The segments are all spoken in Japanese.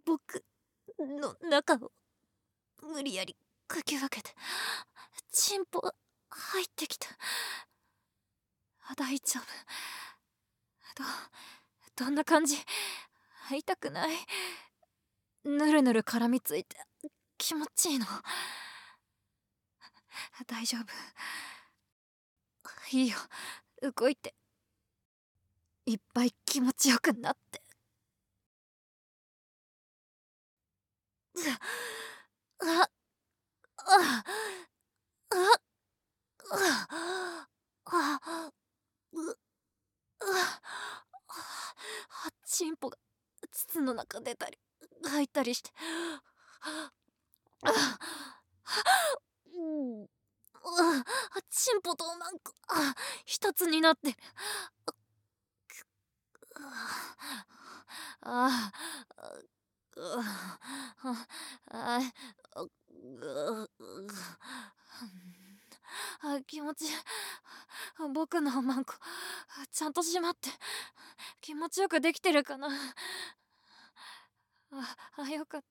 僕の中を無理やりかき分けてチンポが入ってきた。大丈夫。どんな感じ？痛くない？ぬるぬる絡みついて気持ちいいの？大丈夫。いいよ、動いて。いっぱい気持ちよくなって。あああああチンポが膣の中出たり入ったりして、チンポとおまんこ一つになってる。あ気持ちいい。僕のおまんこちゃんと閉まって気持ちよくできてるかな。よかった。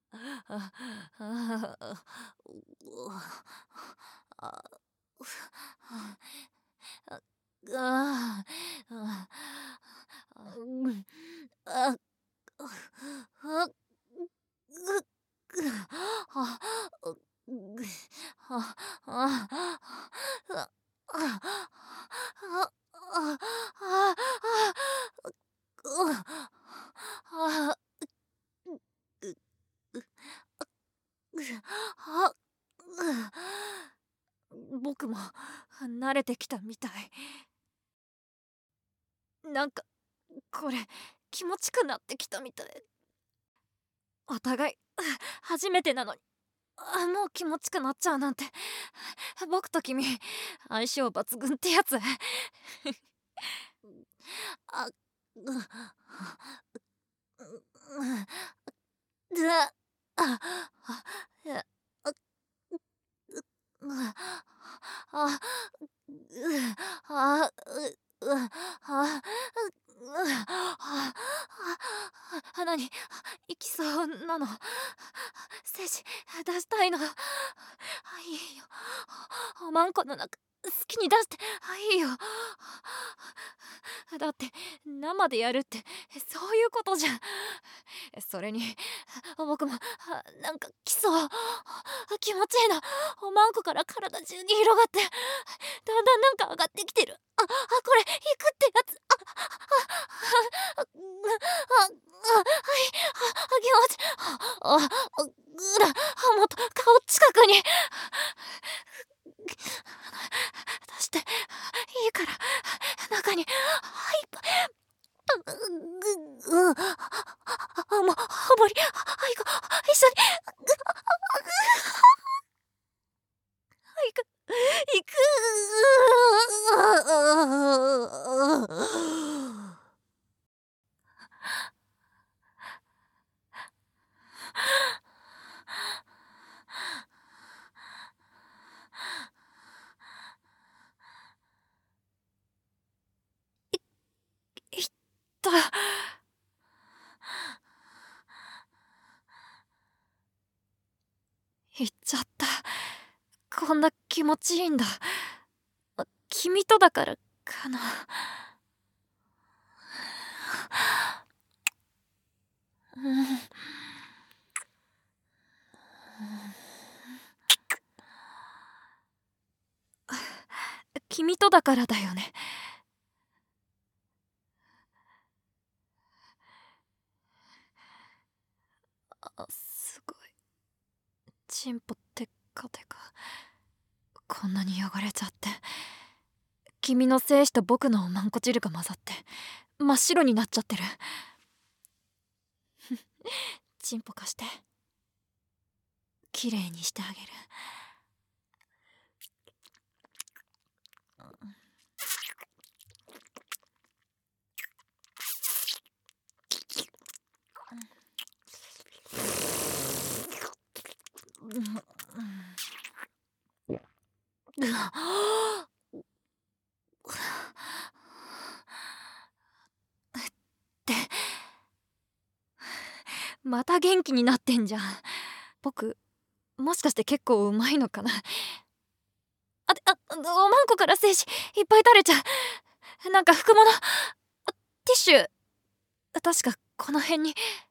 僕も慣れてきたみたい。なんかこれ気持ちくなってきたみたい。お互い初めてなのにもう気持ちくなっちゃうなんて。僕と君相性抜群ってやつ。あ何行きそうなの？精子出したいの？いいよ、おまんこの中好きに出していいよ。だって生でやるってそういうことじゃん。それに僕もなんか来そう。気持ちいいな。おまんこから体中に広がってだんだんなんか上がってきてる。これ行くってやつ。気持ちもっと顔近くに出していいから中に入っもうハモリ行こう一緒に行く行くいった行っちゃった。こんな気持ちいいんだ。君とだからかな。君とだからだよね。すごい。チンポテッカテカ。こんなに汚れちゃって。君の精子と僕のおまんこ汁が混ざって真っ白になっちゃってる。チンポ貸して。きれいにしてあげる。 また元気になってんじゃん。僕もしかして結構うまいのかな。おまんこから精子いっぱい垂れちゃう。なんか拭くもの、ティッシュ確かこの辺に。